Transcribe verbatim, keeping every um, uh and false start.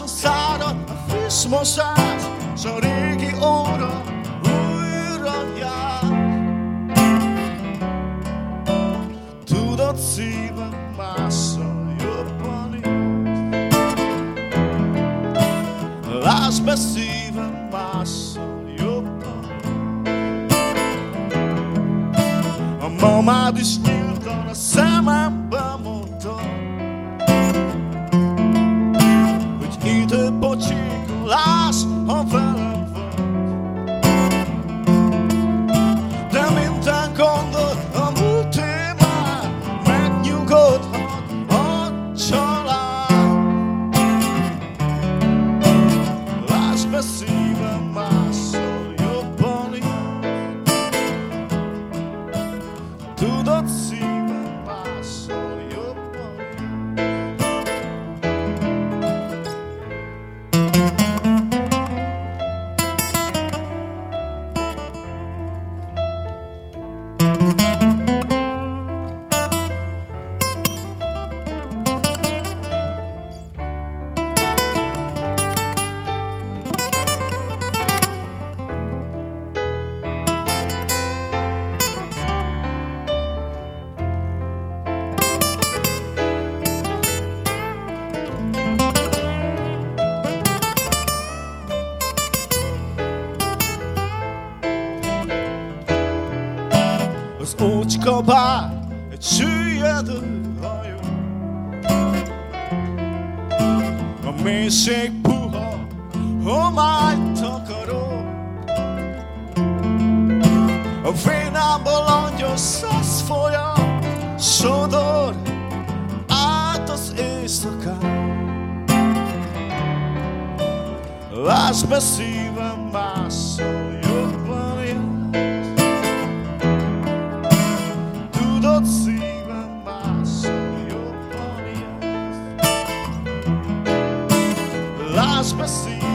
szárad a friss mosás, s a régi óra újra jár. Tudod, szívem másszal jobban élt. Lásd be, szívem másszal jobban. A mamád is nyíltan a szemembe mondta, hogy idő bocsikolás, ha velem vagy. De minden gondot a múlté már megnyugodhat a család. Lásd be, szívem másszal jobban élt. Tudod, szívem másszal jobban élt. Az ócska bár egy süllyedő hajó, a mélység puha, homály takaró. A vénámból langyos szasz folyam, sodor át az éjszakán. Lásd be, szívem másszal jobban élt. Tudod, szívem másszal jobban élt. Lásd be, szívem